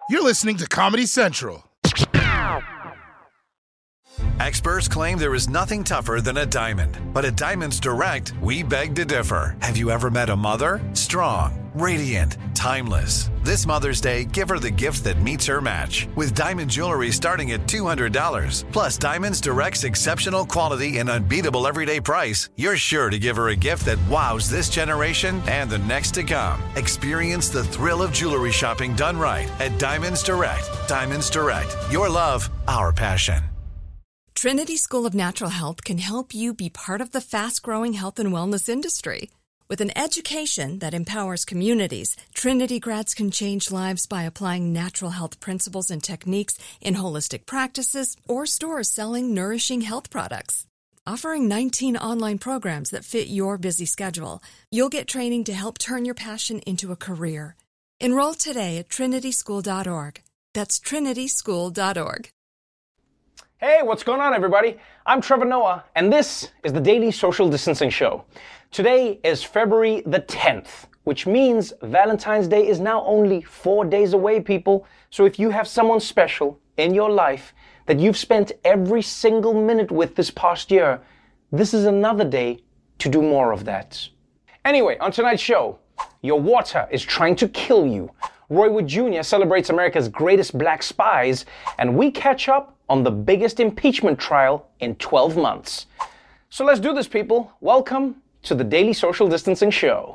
You're listening to Comedy Central. Experts claim there is nothing tougher than a diamond. But at Diamonds Direct, we beg to differ. Have you ever met a mother? Strong, radiant, timeless. This Mother's Day, give her the gift that meets her match. With diamond jewelry starting at $200. Plus Diamonds Direct's exceptional quality and unbeatable everyday price, you're sure to give her a gift that wows this generation and the next to come. Experience the thrill of jewelry shopping done right at Diamonds Direct. Diamonds Direct. Your love, our passion. Trinity School of Natural Health can help you be part of the fast-growing health and wellness industry. With an education that empowers communities, Trinity grads can change lives by applying natural health principles and techniques in holistic practices or stores selling nourishing health products. Offering 19 online programs that fit your busy schedule, you'll get training to help turn your passion into a career. Enroll today at trinityschool.org. That's trinityschool.org. Hey, what's going on, everybody? I'm Trevor Noah, and this is the Daily Social Distancing Show. Today is February the 10th, which means Valentine's Day is now only 4 days away, people. So if you have someone special in your life that you've spent every single minute with this past year, this is another day to do more of that. Anyway, on tonight's show, your water is trying to kill you. Roy Wood Jr. celebrates America's greatest black spies, and we catch up on the biggest impeachment trial in 12 months. So let's do this, people. Welcome to the Daily Social Distancing Show.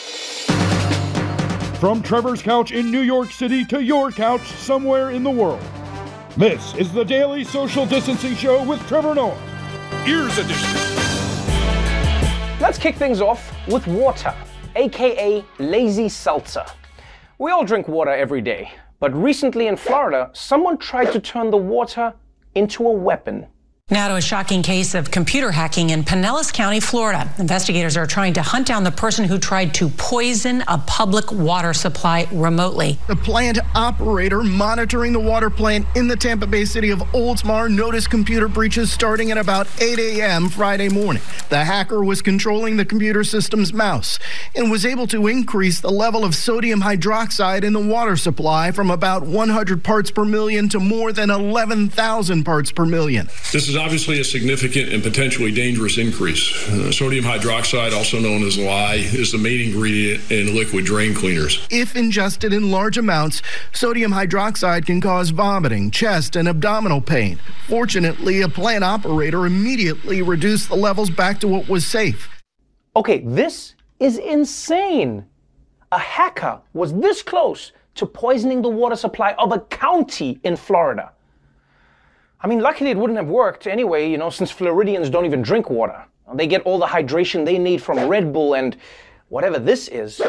From Trevor's couch in New York City to your couch somewhere in the world, this is the Daily Social Distancing Show with Trevor Noah. Ears Edition. Let's kick things off with water, aka lazy seltzer. We all drink water every day, but recently in Florida, someone tried to turn the water into a weapon. Now to a shocking case of computer hacking in Pinellas County, Florida. Investigators are trying to hunt down the person who tried to poison a public water supply remotely. The plant operator monitoring the water plant in the Tampa Bay city of Oldsmar noticed computer breaches starting at about 8 a.m. Friday morning. The hacker was controlling the computer system's mouse and was able to increase the level of sodium hydroxide in the water supply from about 100 parts per million to more than 11,000 parts per million. This is obviously a significant and potentially dangerous increase. Sodium hydroxide, also known as lye, is the main ingredient in liquid drain cleaners. If ingested in large amounts, sodium hydroxide can cause vomiting, chest, and abdominal pain. Fortunately, a plant operator immediately reduced the levels back to what was safe. Okay, this is insane. A hacker was this close to poisoning the water supply of a county in Florida. I mean, luckily it wouldn't have worked anyway, since Floridians don't even drink water. They get all the hydration they need from Red Bull and whatever this is.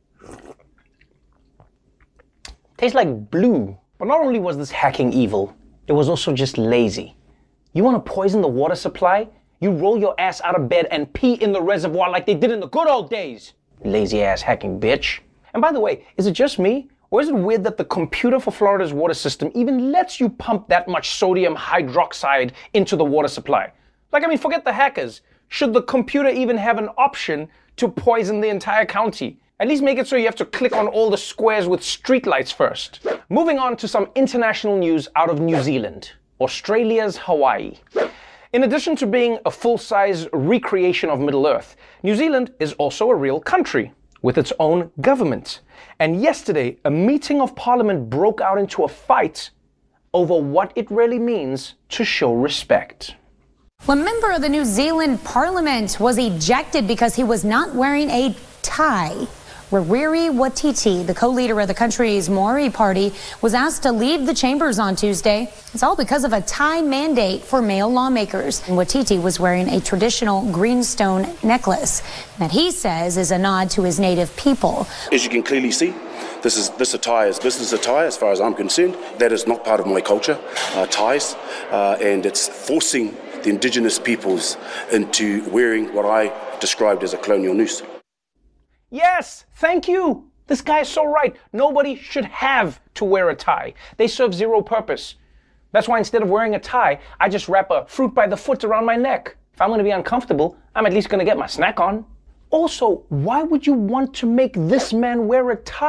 Tastes like blue. But not only was this hacking evil, it was also just lazy. You want to poison the water supply? You roll your ass out of bed and pee in the reservoir like they did in the good old days. Lazy ass hacking bitch. And by the way, is it just me? Or is it weird that the computer for Florida's water system even lets you pump that much sodium hydroxide into the water supply? Forget the hackers. Should the computer even have an option to poison the entire county? At least make it so you have to click on all the squares with streetlights first. Moving on to some international news out of New Zealand, Australia's Hawaii. In addition to being a full-size recreation of Middle-earth, New Zealand is also a real country with its own government. And yesterday, a meeting of parliament broke out into a fight over what it really means to show respect. A member of the New Zealand parliament was ejected because he was not wearing a tie. Rawiri Watiti, the co-leader of the country's Maori party, was asked to leave the chambers on Tuesday. It's all because of a tie mandate for male lawmakers. And Watiti was wearing a traditional greenstone necklace that he says is a nod to his native people. As you can clearly see, this attire is business attire as far as I'm concerned. That is not part of my culture, ties, and it's forcing the indigenous peoples into wearing what I described as a colonial noose. Yes, thank you. This guy is so right. Nobody should have to wear a tie. They serve zero purpose. That's why instead of wearing a tie, I just wrap a fruit by the foot around my neck. If I'm going to be uncomfortable, I'm at least going to get my snack on. Also, why would you want to make this man wear a tie?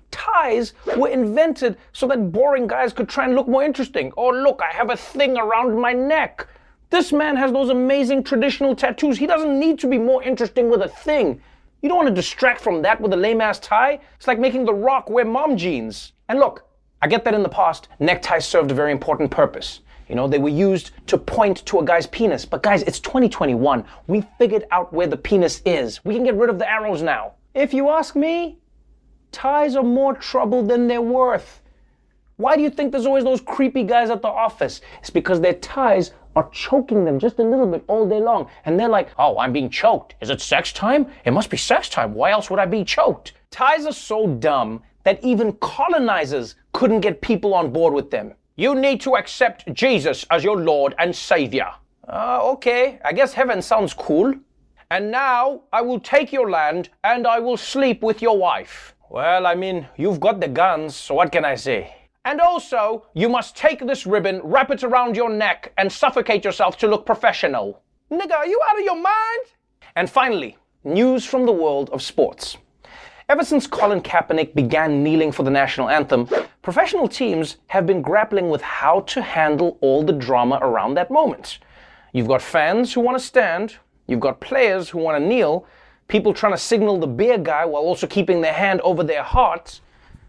Ties were invented so that boring guys could try and look more interesting. Oh, look, I have a thing around my neck. This man has those amazing traditional tattoos. He doesn't need to be more interesting with a thing. You don't want to distract from that with a lame-ass tie. It's like making The Rock wear mom jeans. And look, I get that in the past, neckties served a very important purpose. You know, they were used to point to a guy's penis. But guys, it's 2021. We figured out where the penis is. We can get rid of the arrows now. If you ask me, ties are more trouble than they're worth. Why do you think there's always those creepy guys at the office? It's because their ties are choking them just a little bit all day long. And they're like, oh, I'm being choked. Is it sex time? It must be sex time. Why else would I be choked? Ties are so dumb that even colonizers couldn't get people on board with them. You need to accept Jesus as your Lord and Savior. Okay, I guess heaven sounds cool. And now I will take your land and I will sleep with your wife. Well, I mean, you've got the guns, so what can I say? And also, you must take this ribbon, wrap it around your neck, and suffocate yourself to look professional. Nigga, are you out of your mind? And finally, news from the world of sports. Ever since Colin Kaepernick began kneeling for the national anthem, professional teams have been grappling with how to handle all the drama around that moment. You've got fans who want to stand, you've got players who want to kneel, people trying to signal the beer guy while also keeping their hand over their hearts.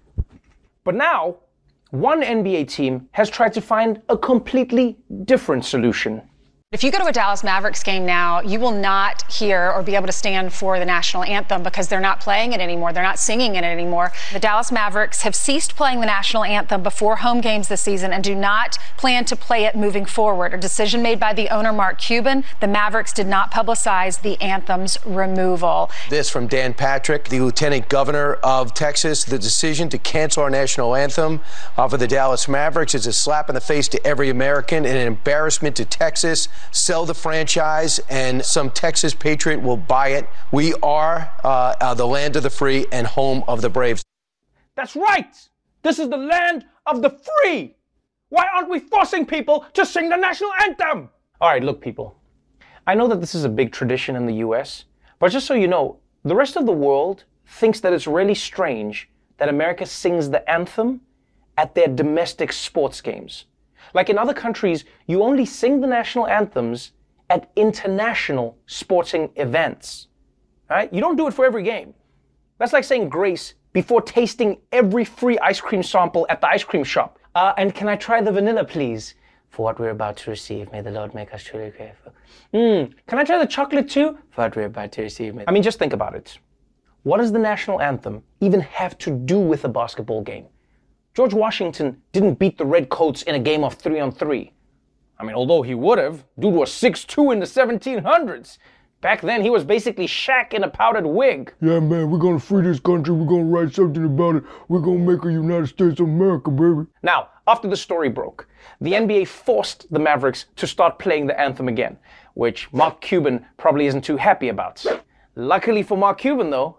But now, one NBA team has tried to find a completely different solution. If you go to a Dallas Mavericks game now, you will not hear or be able to stand for the national anthem because they're not playing it anymore. They're not singing in it anymore. The Dallas Mavericks have ceased playing the national anthem before home games this season and do not plan to play it moving forward. A decision made by the owner, Mark Cuban. The Mavericks did not publicize the anthem's removal. This from Dan Patrick, the Lieutenant Governor of Texas. The decision to cancel our national anthem for the Dallas Mavericks is a slap in the face to every American and an embarrassment to Texas. Sell the franchise and some Texas patriot will buy it. We are the land of the free and home of the brave. That's right! This is the land of the free! Why aren't we forcing people to sing the national anthem? All right, look, people. I know that this is a big tradition in the US, but just so you know, the rest of the world thinks that it's really strange that America sings the anthem at their domestic sports games. Like in other countries, you only sing the national anthems at international sporting events, right? You don't do it for every game. That's like saying grace before tasting every free ice cream sample at the ice cream shop. And can I try the vanilla, please? For what we're about to receive, may the Lord make us truly grateful. Can I try the chocolate too? For what we're about to receive, I mean, just think about it. What does the national anthem even have to do with a basketball game? George Washington didn't beat the Redcoats in a game of 3-on-3. I mean, although he would have, dude was 6'2" in the 1700s. Back then, he was basically Shaq in a powdered wig. Yeah, man, we're gonna free this country. We're gonna write something about it. We're gonna make a United States of America, baby. Now, after the story broke, the NBA forced the Mavericks to start playing the anthem again, which Mark Cuban probably isn't too happy about. Luckily for Mark Cuban, though,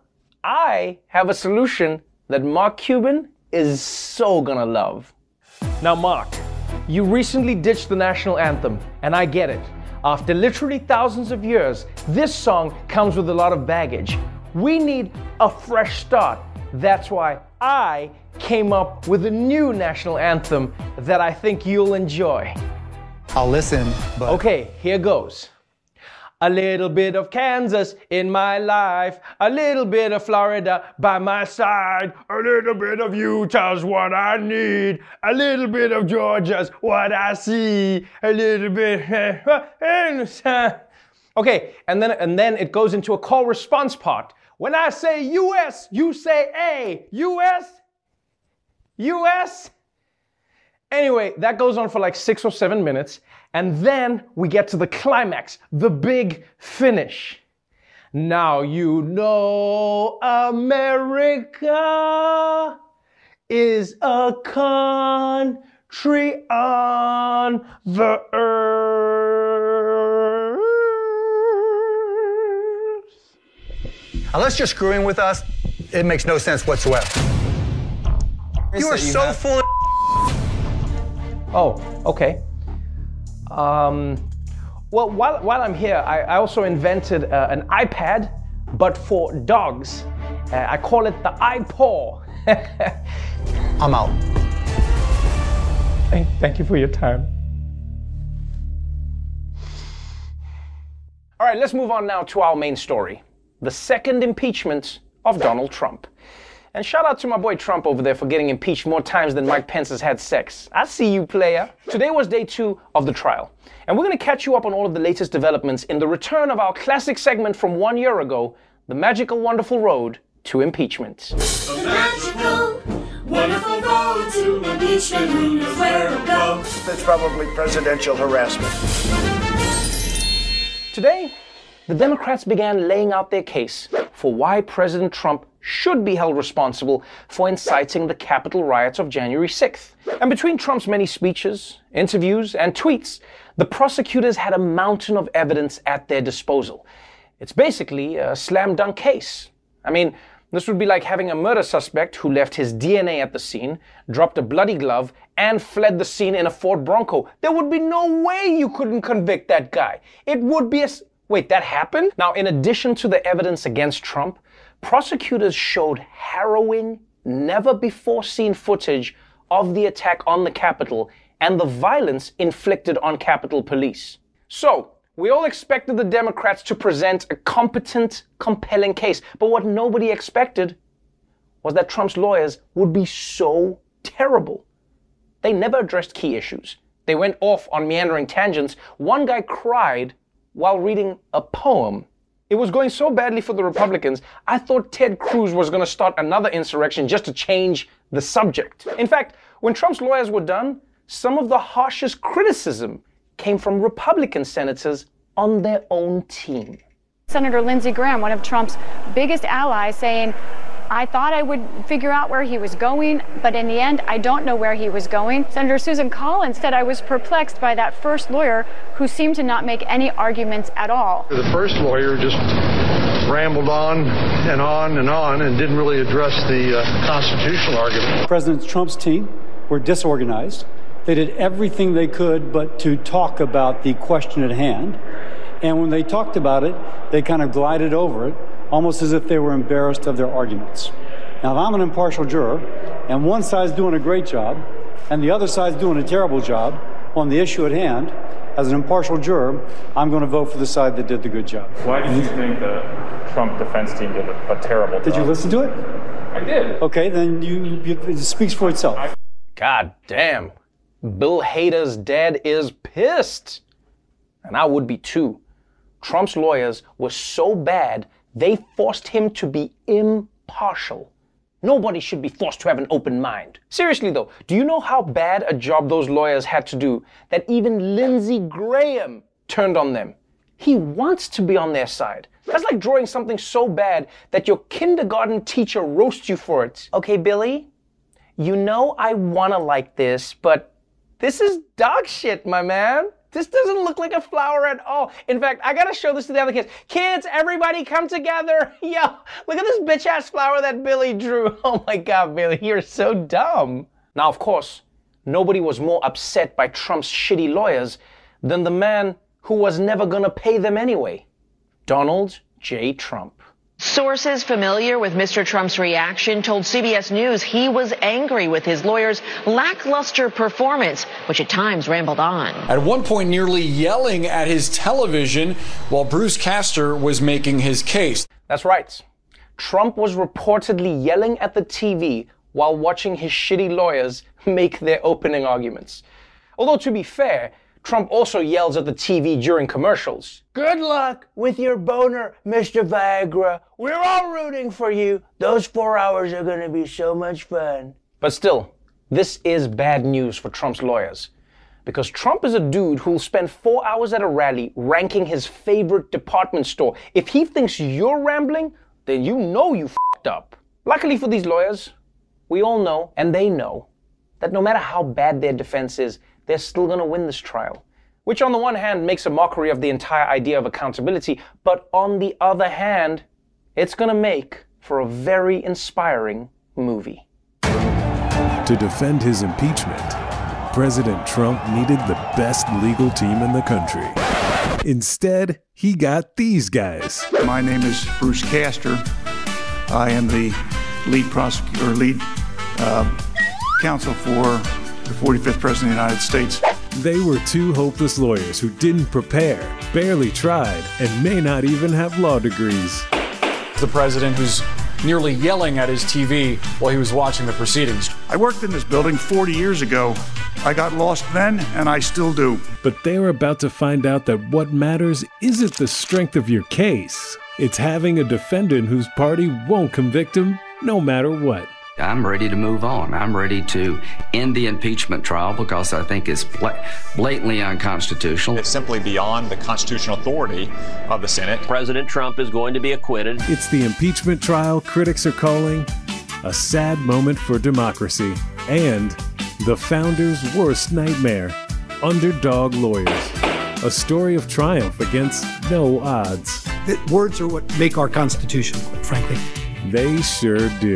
I have a solution that Mark Cuban is so gonna love. Now, Mark, you recently ditched the national anthem, and I get it. After literally thousands of years, this song comes with a lot of baggage. We need a fresh start. That's why I came up with a new national anthem that I think you'll enjoy. I'll listen, but... Okay, here goes. A little bit of Kansas in my life, a little bit of Florida by my side, a little bit of Utah's what I need, a little bit of Georgia's what I see, a little bit... Okay, and then it goes into a call response part. When I say US, you say A. US? US? Anyway, that goes on for like 6 or 7 minutes. And then we get to the climax, the big finish. Now you know America is a country on the earth. Unless you're screwing with us, it makes no sense whatsoever. You are so full of... Oh, okay. Well, while I'm here, I also invented an iPad, but for dogs. I call it the iPaw. I'm out. Thank you for your time. All right, let's move on now to our main story. The second impeachment of Donald Trump. And shout out to my boy Trump over there for getting impeached more times than Mike Pence has had sex. I see you, player. Today was day 2 of the trial. And we're going to catch you up on all of the latest developments in the return of our classic segment from 1 year ago, The Magical Wonderful Road to Impeachment. The magical, wonderful road to impeachment, who knows where to go? It's probably presidential harassment. Today, the Democrats began laying out their case for why President Trump should be held responsible for inciting the Capitol riots of January 6th. And between Trump's many speeches, interviews, and tweets, the prosecutors had a mountain of evidence at their disposal. It's basically a slam dunk case. I mean, this would be like having a murder suspect who left his DNA at the scene, dropped a bloody glove, and fled the scene in a Ford Bronco. There would be no way you couldn't convict that guy. It would be a... Wait, that happened? Now, in addition to the evidence against Trump, prosecutors showed harrowing, never-before-seen footage of the attack on the Capitol and the violence inflicted on Capitol Police. So, we all expected the Democrats to present a competent, compelling case, but what nobody expected was that Trump's lawyers would be so terrible. They never addressed key issues. They went off on meandering tangents. One guy cried while reading a poem. It was going so badly for the Republicans, I thought Ted Cruz was going to start another insurrection just to change the subject. In fact, when Trump's lawyers were done, some of the harshest criticism came from Republican senators on their own team. Senator Lindsey Graham, one of Trump's biggest allies, saying, I thought I would figure out where he was going, but in the end, I don't know where he was going. Senator Susan Collins said, I was perplexed by that first lawyer who seemed to not make any arguments at all. The first lawyer just rambled on and on and on and didn't really address the constitutional argument. President Trump's team were disorganized. They did everything they could but to talk about the question at hand. And when they talked about it, they kind of glided over it, almost as if they were embarrassed of their arguments. Now, if I'm an impartial juror, and one side's doing a great job, and the other side's doing a terrible job on the issue at hand, as an impartial juror, I'm going to vote for the side that did the good job. Why do you think the Trump defense team did a terrible job? Did you listen to it? I did. Okay, then it speaks for itself. God damn. Bill Hader's dad is pissed. And I would be too. Trump's lawyers were so bad, they forced him to be impartial. Nobody should be forced to have an open mind. Seriously though, do you know how bad a job those lawyers had to do that even Lindsey Graham turned on them? He wants to be on their side. That's like drawing something so bad that your kindergarten teacher roasts you for it. Okay, Billy, you know I wanna like this, but this is dog shit, my man. This doesn't look like a flower at all. In fact, I gotta show this to the other kids. Kids, everybody come together. Yo, look at this bitch-ass flower that Billy drew. Oh my God, Billy, you're so dumb. Now, of course, nobody was more upset by Trump's shitty lawyers than the man who was never gonna pay them anyway, Donald J. Trump. Sources familiar with Mr. Trump's reaction told CBS News he was angry with his lawyer's lackluster performance, which at times rambled on. At one point, nearly yelling at his television while Bruce Castor was making his case. That's right. Trump was reportedly yelling at the TV while watching his shitty lawyers make their opening arguments. Although, to be fair, Trump also yells at the TV during commercials. Good luck with your boner, Mr. Viagra. We're all rooting for you. Those 4 hours are gonna be so much fun. But still, this is bad news for Trump's lawyers. Because Trump is a dude who'll spend 4 hours at a rally ranking his favorite department store. If he thinks you're rambling, then you know you f***ed up. Luckily for these lawyers, we all know, and they know, that no matter how bad their defense is, they're still going to win this trial. Which on the one hand makes a mockery of the entire idea of accountability, but on the other hand, it's going to make for a very inspiring movie. To defend his impeachment, President Trump needed the best legal team in the country. Instead, he got these guys. My name is Bruce Castor. I am the lead prosecutor or lead counsel for the 45th President of the United States. They were two hopeless lawyers who didn't prepare, barely tried, and may not even have law degrees. The president who's nearly yelling at his TV while he was watching the proceedings. I worked in this building 40 years ago. I got lost then, and I still do. But they're about to find out that what matters isn't the strength of your case. It's having a defendant whose party won't convict him no matter what. I'm ready to move on. I'm ready to end the impeachment trial because I think it's blatantly unconstitutional. It's simply beyond the constitutional authority of the Senate. President Trump is going to be acquitted. It's the impeachment trial critics are calling a sad moment for democracy and the founders' worst nightmare, underdog lawyers. A story of triumph against no odds. Words are what make our Constitution, frankly. They sure do.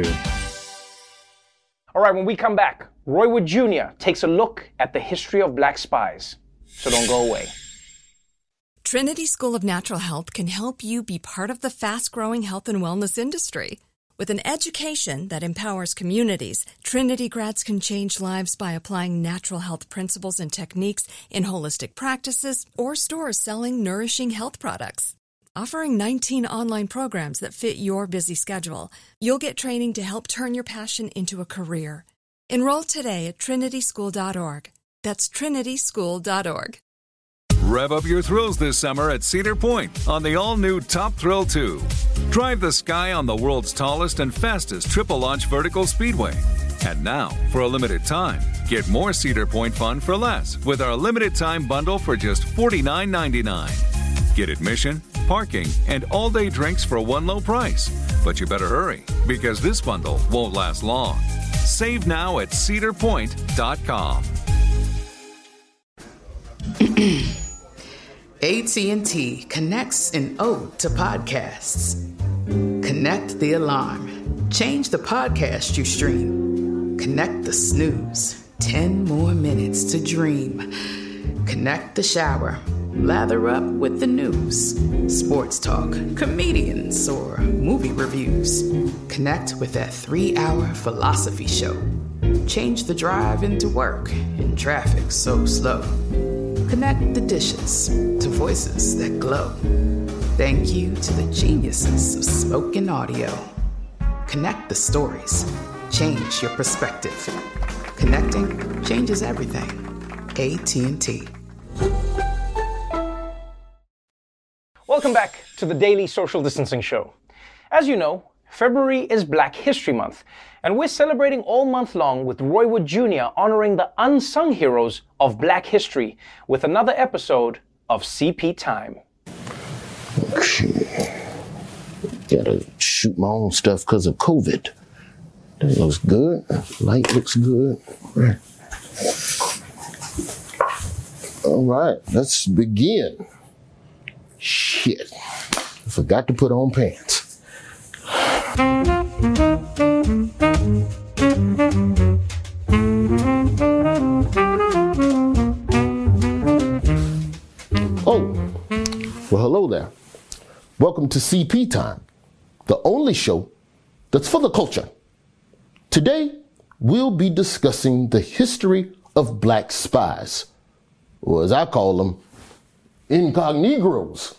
All right, when we come back, Roy Wood Jr. takes a look at the history of black spies. So don't go away. Trinity School of Natural Health can help you be part of the fast-growing health and wellness industry. With an education that empowers communities, Trinity grads can change lives by applying natural health principles and techniques in holistic practices or stores selling nourishing health products. Offering 19 online programs that fit your busy schedule, you'll get training to help turn your passion into a career. Enroll today at trinityschool.org. That's trinityschool.org. Rev up your thrills this summer at Cedar Point on the all-new Top Thrill 2. Drive the sky on the world's tallest and fastest triple-launch vertical speedway. And now, for a limited time, get more Cedar Point fun for less with our limited-time bundle for just $49.99. Get admission, parking, and all-day drinks for one low price. But you better hurry, because this bundle won't last long. Save now at cedarpoint.com. AT&T connects an ode to podcasts. Connect the alarm. Change the podcast you stream. Connect the snooze. 10 more minutes to dream. Connect the shower. Lather up with the news, sports talk, comedians, or movie reviews. Connect with that 3-hour philosophy show. Change the drive into work in traffic so slow. Connect the dishes to voices that glow. Thank you to the geniuses of spoken audio. Connect the stories. Change your perspective. Connecting changes everything. AT&T. Welcome back to the Daily Social Distancing Show. As you know, February is Black History Month, and we're celebrating all month long with Roy Wood Jr. honoring the unsung heroes of Black history with another episode of CP Time. Okay. Gotta shoot my own stuff because of COVID. That looks good. Light looks good. All right, let's begin. Shit. I forgot to put on pants. Oh, well, hello there. Welcome to CP Time, the only show that's for the culture. Today, we'll be discussing the history of black spies, or as I call them, incognegros.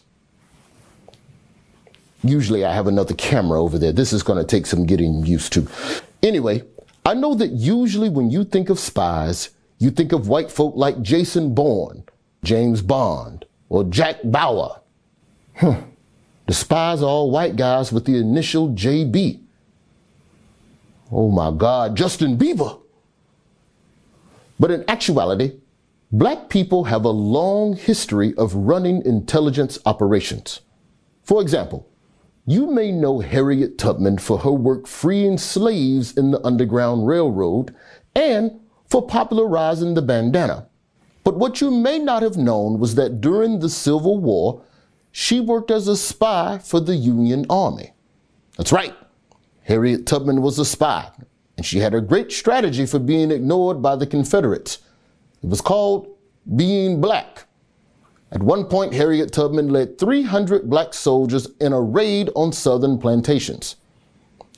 Usually I have another camera over there. This is going to take some getting used to. Anyway, I know that usually when you think of spies, you think of white folk like Jason Bourne, James Bond, or Jack Bauer. The spies are all white guys with the initial JB. Oh my God, Justin Bieber. But in actuality, black people have a long history of running intelligence operations. For example, you may know Harriet Tubman for her work freeing slaves in the Underground Railroad and for popularizing the bandana. But what you may not have known was that during the Civil War, she worked as a spy for the Union Army. That's right, Harriet Tubman was a spy, and she had a great strategy for being ignored by the Confederates. It was called being black. At one point, Harriet Tubman led 300 black soldiers in a raid on southern plantations.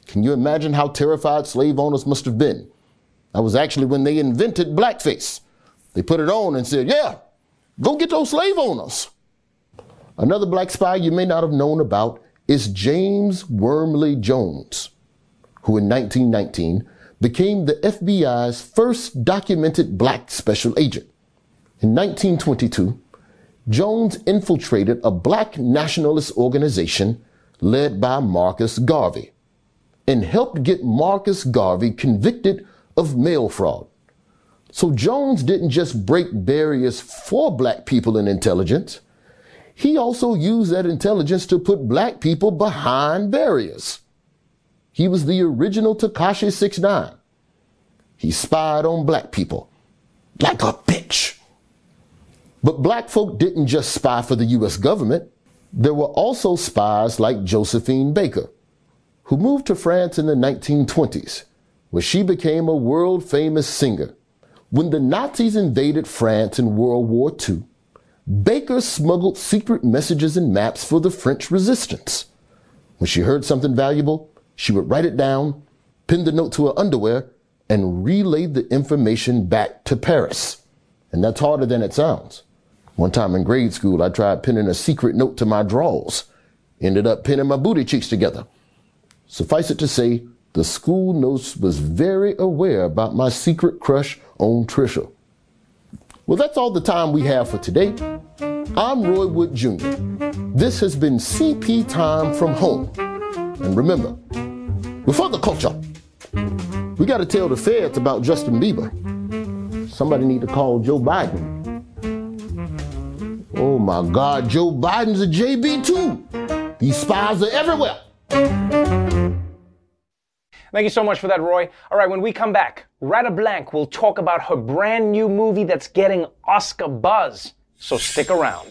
Can you imagine how terrified slave owners must have been? That was actually when they invented blackface. They put it on and said, yeah, go get those slave owners. Another black spy you may not have known about is James Wormley Jones, who in 1919 became the FBI's first documented black special agent. In 1922, Jones infiltrated a black nationalist organization led by Marcus Garvey and helped get Marcus Garvey convicted of mail fraud. So Jones didn't just break barriers for black people in intelligence. He also used that intelligence to put black people behind barriers. He was the original Tekashi 6ix9ine. He spied on black people like a bitch. But black folk didn't just spy for the U.S. government. There were also spies like Josephine Baker, who moved to France in the 1920s, where she became a world-famous singer. When the Nazis invaded France in World War II, Baker smuggled secret messages and maps for the French resistance. When she heard something valuable, she would write it down, pin the note to her underwear, and relay the information back to Paris. And that's harder than it sounds. One time in grade school, I tried pinning a secret note to my drawers. Ended up pinning my booty cheeks together. Suffice it to say, the school notes was very aware about my secret crush on Trisha. Well, that's all the time we have for today. I'm Roy Wood Jr. This has been CP Time from Home. And remember, before the culture, we got to tell the feds about Justin Bieber. Somebody need to call Joe Biden. Oh my God, Joe Biden's a JB too. These spies are everywhere. Thank you so much for that, Roy. All right, when we come back, Radha Blank will talk about her brand new movie that's getting Oscar buzz. So stick around.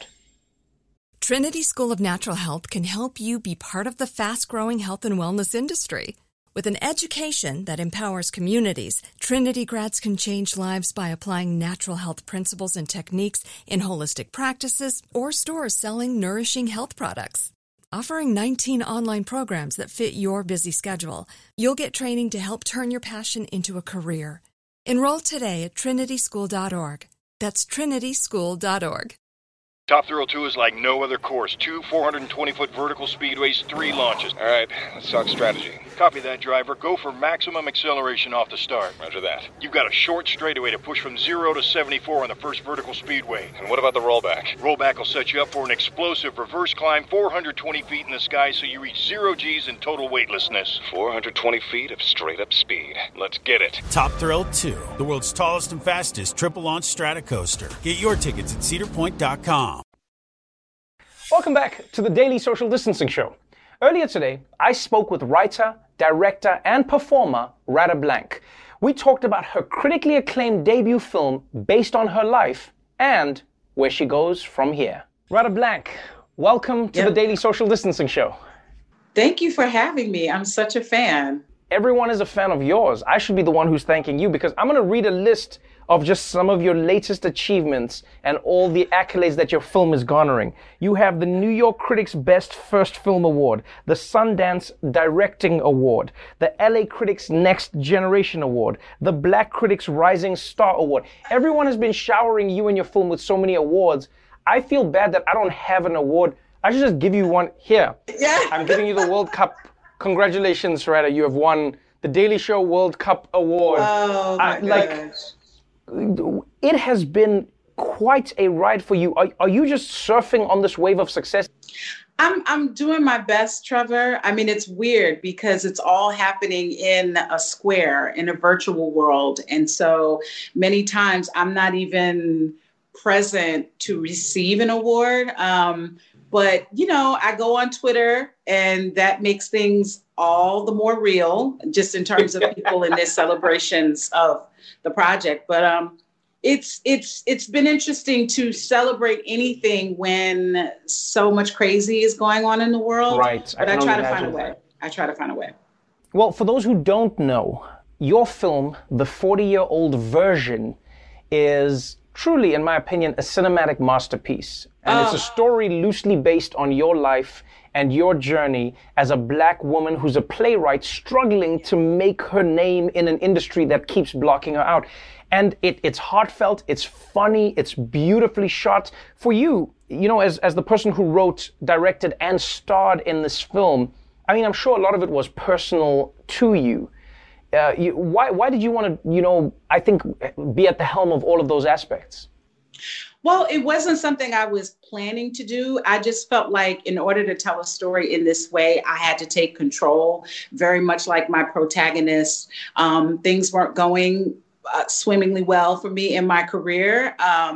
Trinity School of Natural Health can help you be part of the fast-growing health and wellness industry. With an education that empowers communities, Trinity grads can change lives by applying natural health principles and techniques in holistic practices or stores selling nourishing health products. Offering 19 online programs that fit your busy schedule, you'll get training to help turn your passion into a career. Enroll today at trinityschool.org. That's trinityschool.org. Top Thrill 2 is like no other course. 2 420-foot vertical speedways, 3 launches. All right, let's talk strategy. Copy that, driver. Go for maximum acceleration off the start. Roger that. You've got a short straightaway to push from 0 to 74 on the first vertical speedway. And what about the rollback? Rollback will set you up for an explosive reverse climb 420 feet in the sky so you reach 0 G's in total weightlessness. 420 feet of straight-up speed. Let's get it. Top Thrill 2, the world's tallest and fastest triple-launch Stratocoaster. Get your tickets at cedarpoint.com. Welcome back to the Daily Social Distancing Show. Earlier today, I spoke with writer, director, and performer Radha Blank. We talked about her critically acclaimed debut film based on her life and where she goes from here. Radha Blank, welcome to the Daily Social Distancing Show. Thank you for having me. I'm such a fan. Everyone is a fan of yours. I should be the one who's thanking you because I'm going to read a list of just some of your latest achievements and all the accolades that your film is garnering. You have the New York Critics Best First Film Award, the Sundance Directing Award, the LA Critics Next Generation Award, the Black Critics Rising Star Award. Everyone has been showering you and your film with so many awards. I feel bad that I don't have an award. I should just give you one here. Yeah. I'm giving you the World Cup. Congratulations, Radha. You have won the Daily Show World Cup Award. Oh, my gosh. It has been quite a ride for you. Are you just surfing on this wave of success? I'm doing my best, Trevor. I mean, it's weird because it's all happening in a square, in a virtual world. And so many times I'm not even present to receive an award. But, you know, I go on Twitter and that makes things all the more real, just in terms of people in their celebrations of the project. But it's been interesting to celebrate anything when so much crazy is going on in the world. Right. But I try to find a way. I try to find a way. Well, for those who don't know, your film, the 40-year-old version, is truly, in my opinion, a cinematic masterpiece. And it's a story loosely based on your life and your journey as a Black woman who's a playwright struggling to make her name in an industry that keeps blocking her out. And it's heartfelt, it's funny, it's beautifully shot. For you, as the person who wrote, directed, and starred in this film, I mean, I'm sure a lot of it was personal to you. Why did you want to, I think, be at the helm of all of those aspects? Well, it wasn't something I was planning to do. I just felt like in order to tell a story in this way, I had to take control, very much like my protagonist. Things weren't going swimmingly well for me in my career.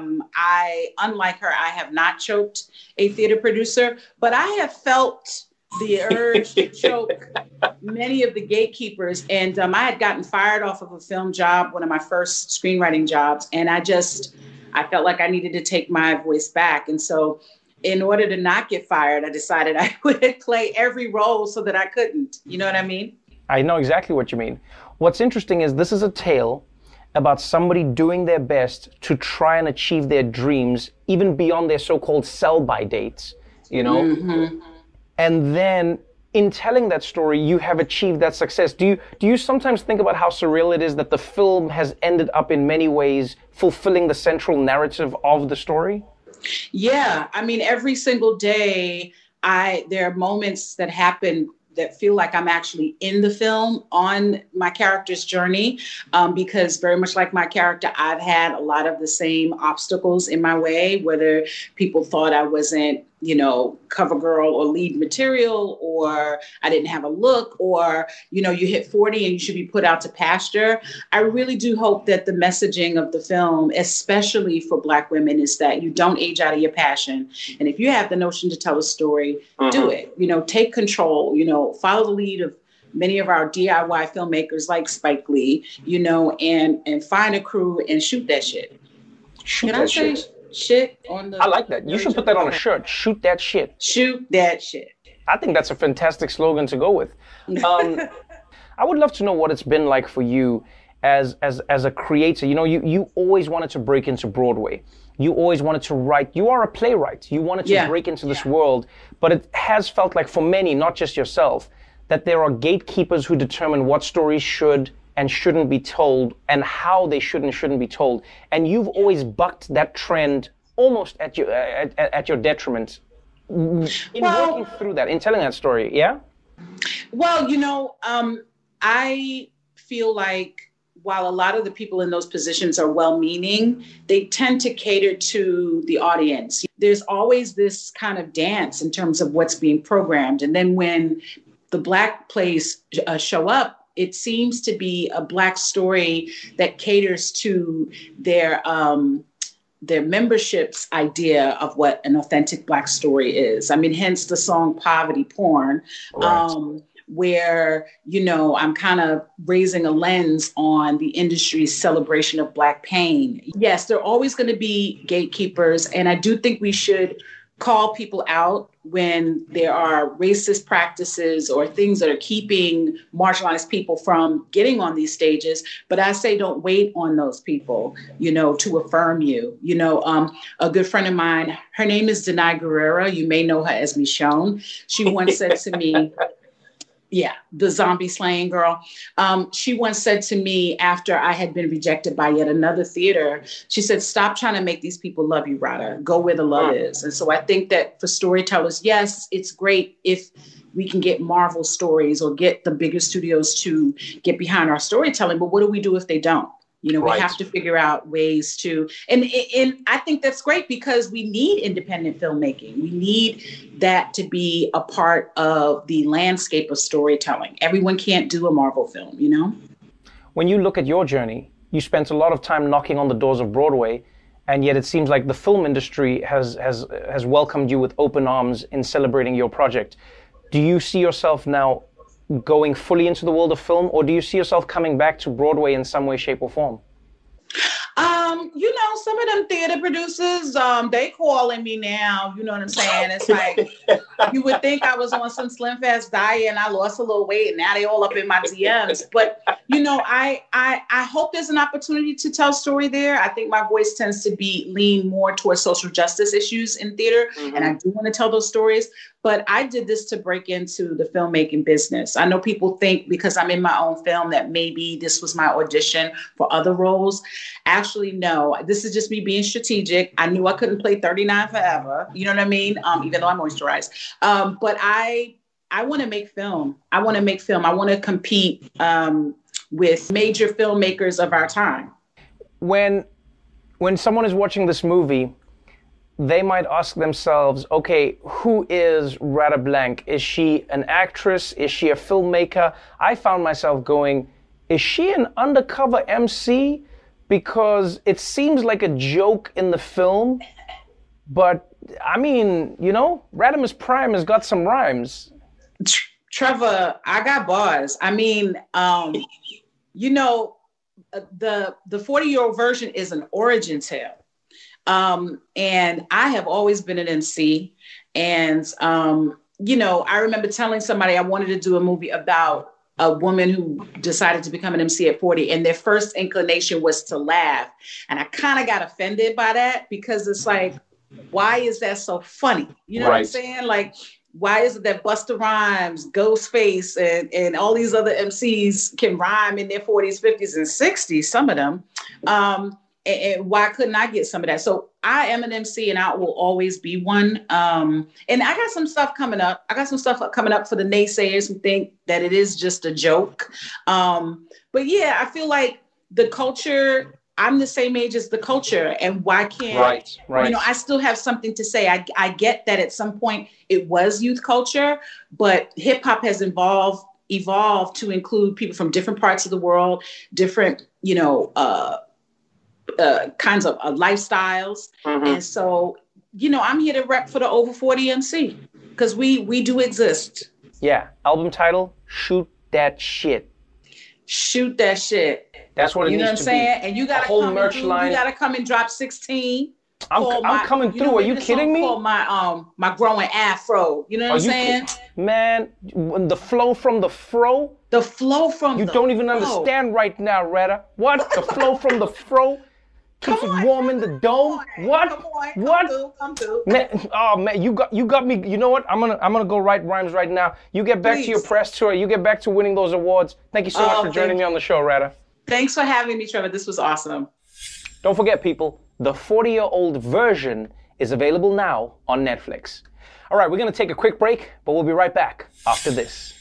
Unlike her, I have not choked a theater producer, but I have felt the urge to choke many of the gatekeepers. And I had gotten fired off of a film job, one of my first screenwriting jobs. And I felt like I needed to take my voice back. And so in order to not get fired, I decided I would play every role so that I couldn't. You know what I mean? I know exactly what you mean. What's interesting is this is a tale about somebody doing their best to try and achieve their dreams, even beyond their so-called sell-by dates, Mm-hmm. And then in telling that story, you have achieved that success. Do you sometimes think about how surreal it is that the film has ended up in many ways fulfilling the central narrative of the story? Yeah. I mean, every single day, there are moments that happen that feel like I'm actually in the film on my character's journey, because very much like my character, I've had a lot of the same obstacles in my way, whether people thought I wasn't, cover girl or lead material, or I didn't have a look, or, you hit 40 and you should be put out to pasture. I really do hope that the messaging of the film, especially for Black women, is that you don't age out of your passion. And if you have the notion to tell a story, do it, take control, follow the lead of many of our DIY filmmakers like Spike Lee, and find a crew and shoot that shit. Can I say shit on the... I like that. You should put that on a shirt. Shoot that shit. Shoot that shit. I think that's a fantastic slogan to go with. I would love to know what it's been like for you as a creator. You always wanted to break into Broadway. You always wanted to write. You are a playwright. You wanted to break into this world. But it has felt like for many, not just yourself, that there are gatekeepers who determine what stories should and shouldn't be told, and how they should and shouldn't be told. And you've always bucked that trend almost at your detriment in working through that, in telling that story, yeah? Well, I feel like while a lot of the people in those positions are well-meaning, they tend to cater to the audience. There's always this kind of dance in terms of what's being programmed. And then when the Black plays show up, it seems to be a Black story that caters to their membership's idea of what an authentic Black story is. I mean, hence the song Poverty Porn, where, I'm kind of raising a lens on the industry's celebration of Black pain. Yes, there are always going to be gatekeepers, and I do think we should call people out when there are racist practices or things that are keeping marginalized people from getting on these stages. But I say don't wait on those people, to affirm you. A good friend of mine, her name is Denai Guerrera. You may know her as Michonne. She once said to me, the zombie slaying girl. She once said to me after I had been rejected by yet another theater, she said, stop trying to make these people love you, Rada. Go where the love is. And so I think that for storytellers, yes, it's great if we can get Marvel stories or get the bigger studios to get behind our storytelling. But what do we do if they don't? We have to figure out ways to, and I think that's great because we need independent filmmaking. We need that to be a part of the landscape of storytelling. Everyone can't do a Marvel film, When you look at your journey, you spent a lot of time knocking on the doors of Broadway, and yet it seems like the film industry has welcomed you with open arms in celebrating your project. Do you see yourself now going fully into the world of film, or do you see yourself coming back to Broadway in some way, shape, or form? Some of them theater producers, they calling me now. You know what I'm saying? It's like, you would think I was on some slim fast diet and I lost a little weight and now they all up in my DMs. But, I hope there's an opportunity to tell story there. I think my voice tends to lean more towards social justice issues in theater. Mm-hmm. And I do want to tell those stories. But I did this to break into the filmmaking business. I know people think because I'm in my own film that maybe this was my audition for other roles. Actually, no, this is just me being strategic. I knew I couldn't play 39 forever. You know what I mean? Even though I'm moisturized. But I want to make film. I want to compete with major filmmakers of our time. When someone is watching this movie, they might ask themselves, okay, who is Radha Blank? Is she an actress? Is she a filmmaker? I found myself going, is she an undercover MC? Because it seems like a joke in the film, but I mean, you know, Radimus Prime has got some rhymes. Trevor, I got bars. I mean, you know, the 40-year-old version is an origin tale. And I have always been an MC. And, you know, I remember telling somebody I wanted to do a movie about a woman who decided to become an MC at 40. And their first inclination was to laugh. And I kind of got offended by that because it's like, why is that so funny? You know what I'm saying? Like, why is it that Busta Rhymes, Ghostface, and all these other MCs can rhyme in their 40s, 50s, and 60s, some of them? And why couldn't I get some of that? So I am an MC and I will always be one. And I got some stuff coming up. I got some stuff coming up for the naysayers who think that it is just a joke. But yeah, I feel like the culture, I'm the same age as the culture. And why can't, you know, I still have something to say. I get that at some point it was youth culture, but hip hop has evolved to include people from different parts of the world, different, you know, kinds of lifestyles. And so, you know, I'm here to rep for the over 40 MC because we do exist. Yeah. Album title, Shoot That Shit. Shoot That Shit. That's what it needs to be. You know what I'm saying? And you got to whole come merch line. You got to come and drop 16. I'm coming through. Are you kidding me? My growing afro. You know what I'm saying? Man, the flow from the fro. The flow from you don't even understand right now, Radha. What? The flow from the fro keeps it warm in the dome. What? Come through. Man, oh man, you got me. You know what? I'm gonna go write rhymes right now. You get back to your press tour. You get back to winning those awards. Thank you so much for joining me on the show, Radha. Thanks for having me, Trevor. This was awesome. Don't forget, people, the 40-year-old version is available now on Netflix. All right, we're going to take a quick break, but we'll be right back after this.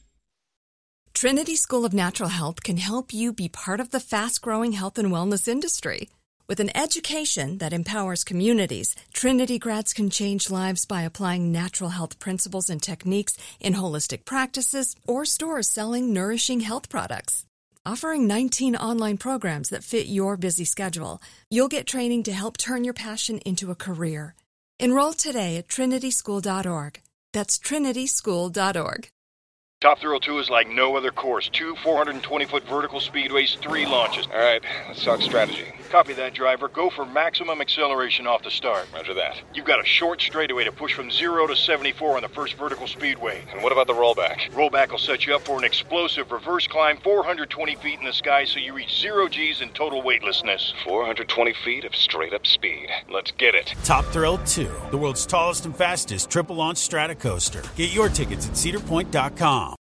Trinity School of Natural Health can help you be part of the fast-growing health and wellness industry. With an education that empowers communities, Trinity grads can change lives by applying natural health principles and techniques in holistic practices or stores selling nourishing health products. Offering 19 online programs that fit your busy schedule, you'll get training to help turn your passion into a career. Enroll today at trinityschool.org. That's trinityschool.org. Top Thrill 2 is like no other course. 2 420-foot vertical speedways, 3 launches. All right, let's talk strategy. Copy that, driver. Go for maximum acceleration off the start. Roger that. You've got a short straightaway to push from 0 to 74 on the first vertical speedway. And what about the rollback? Rollback will set you up for an explosive reverse climb 420 feet in the sky so you reach 0 G's in total weightlessness. 420 feet of straight-up speed. Let's get it. Top Thrill 2, the world's tallest and fastest triple-launch Stratocoaster. Get your tickets at cedarpoint.com.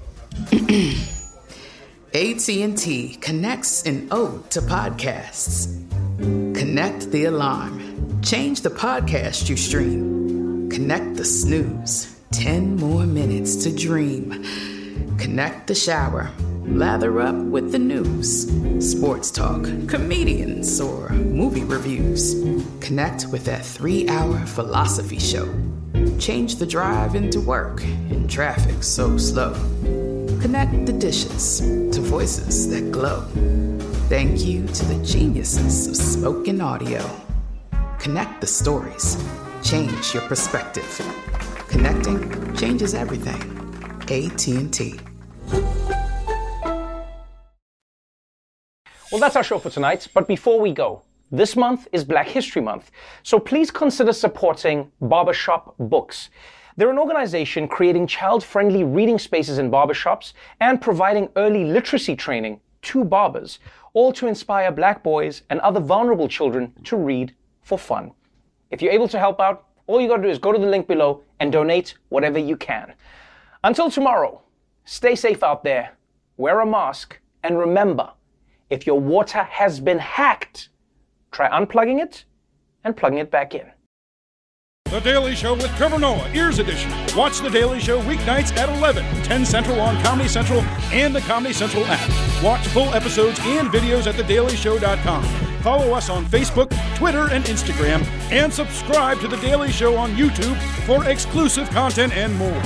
AT&T connects an ode to podcasts. Connect the alarm. Change the podcast you stream. Connect the snooze. 10 more minutes to dream. Connect the shower. Lather up with the news. Sports talk, comedians, or movie reviews. Connect with that 3-hour philosophy show. Change the drive into work in traffic so slow. Connect the dishes to voices that glow. Thank you to the geniuses of spoken audio. Connect the stories. Change your perspective. Connecting changes everything. AT&T. Well, that's our show for tonight. But before we go, this month is Black History Month. So please consider supporting Barbershop Books. They're an organization creating child-friendly reading spaces in barbershops and providing early literacy training to barbers, all to inspire Black boys and other vulnerable children to read for fun. If you're able to help out, all you got to do is go to the link below and donate whatever you can. Until tomorrow, stay safe out there, wear a mask, and remember, if your water has been hacked, try unplugging it and plugging it back in. The Daily Show with Trevor Noah, Ears Edition. Watch The Daily Show weeknights at 11, 10 Central on Comedy Central and the Comedy Central app. Watch full episodes and videos at thedailyshow.com. Follow us on Facebook, Twitter, and Instagram, and subscribe to The Daily Show on YouTube for exclusive content and more.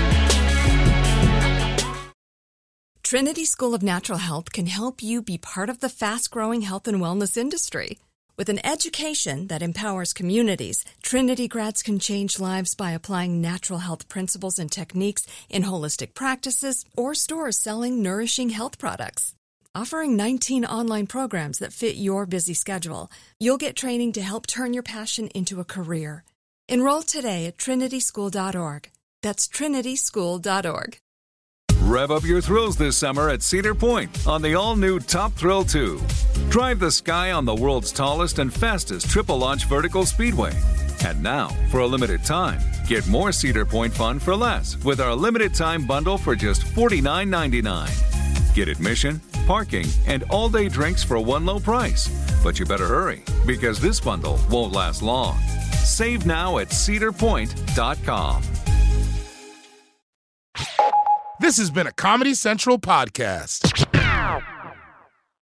Trinity School of Natural Health can help you be part of the fast-growing health and wellness industry. With an education that empowers communities, Trinity grads can change lives by applying natural health principles and techniques in holistic practices or stores selling nourishing health products. Offering 19 online programs that fit your busy schedule, you'll get training to help turn your passion into a career. Enroll today at trinityschool.org. That's trinityschool.org. Rev up your thrills this summer at Cedar Point on the all-new Top Thrill 2. Drive the sky on the world's tallest and fastest triple-launch vertical speedway. And now, for a limited time, get more Cedar Point fun for less with our limited-time bundle for just $49.99. Get admission, parking, and all-day drinks for one low price. But you better hurry, because this bundle won't last long. Save now at cedarpoint.com. This has been a Comedy Central podcast.